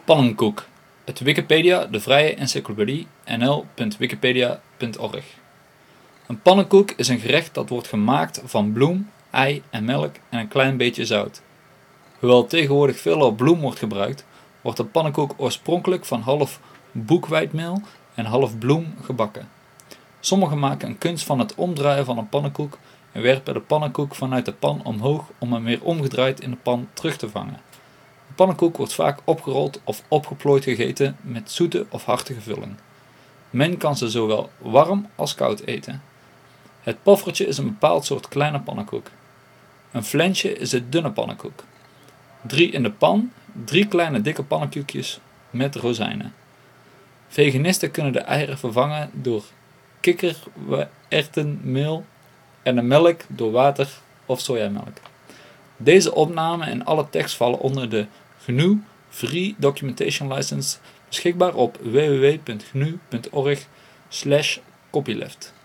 Pannenkoek. Het Wikipedia, de vrije encyclopedie, nl.wikipedia.org. Een pannenkoek is een gerecht dat wordt gemaakt van bloem, ei en melk en een klein beetje zout. Hoewel tegenwoordig veelal bloem wordt gebruikt, wordt een pannenkoek oorspronkelijk van half boekweit-meel en half bloem gebakken. Sommigen maken een kunst van het omdraaien van een pannenkoek en werpen de pannenkoek vanuit de pan omhoog om hem weer omgedraaid in de pan terug te vangen. De pannenkoek wordt vaak opgerold of opgeplooid gegeten met zoete of hartige vulling. Men kan ze zowel warm als koud eten. Het poffertje is een bepaald soort kleine pannenkoek. Een flensje is de dunne pannenkoek. 3 in de pan, 3 kleine dikke pannenkoekjes met rozijnen. Veganisten kunnen de eieren vervangen door kikkererwtenmeel en de melk door water of sojamelk. Deze opname en alle tekst vallen onder de GNU Free Documentation License, beschikbaar op www.gnu.org/copyleft.